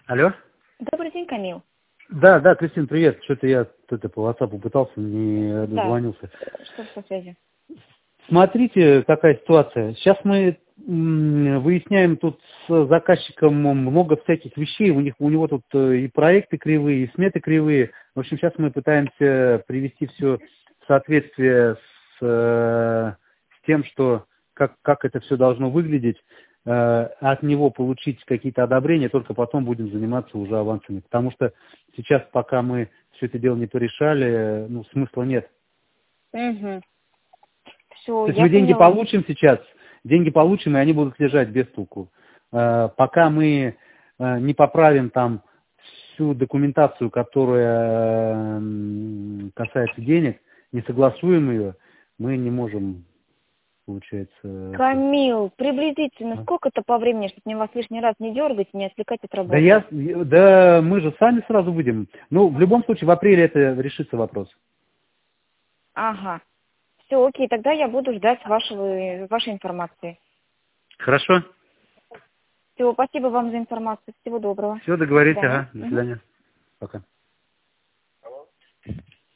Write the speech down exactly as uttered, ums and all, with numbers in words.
Алло? Добрый день, Камил. Да, да, Кристина, привет. Что-то я это, по WhatsApp пытался, не Да. дозвонился. Что со связью? Смотрите, какая ситуация. Сейчас мы м, выясняем тут с заказчиком много всяких вещей. У них, у него тут э, и проекты кривые, и сметы кривые. В общем, сейчас мы пытаемся привести все в соответствие с, э, с тем, что как, как это все должно выглядеть. Э, от него получить какие-то одобрения, только потом будем заниматься уже авансами. Потому что сейчас, пока мы все это дело не порешали, ну, смысла нет. Угу. Все, То есть я мы деньги поняла. получим сейчас, деньги получим, и они будут лежать без толку. Э, Пока мы э, не поправим там всю документацию, которая м, касается денег, не согласуем ее, мы не можем, получается... это. Камил, приблизительно, А? сколько это по времени, чтобы мне вас лишний раз не дергать и не отвлекать от Да, работы? я, да мы же сами сразу выйдем. Ну, в любом случае, в апреле это решится вопрос. Ага. Все, окей, тогда я буду ждать вашего, вашей информации. Хорошо? Все, спасибо вам за информацию. Всего доброго. Все, До договорились, свидания. ага, до Мгм. свидания. Пока.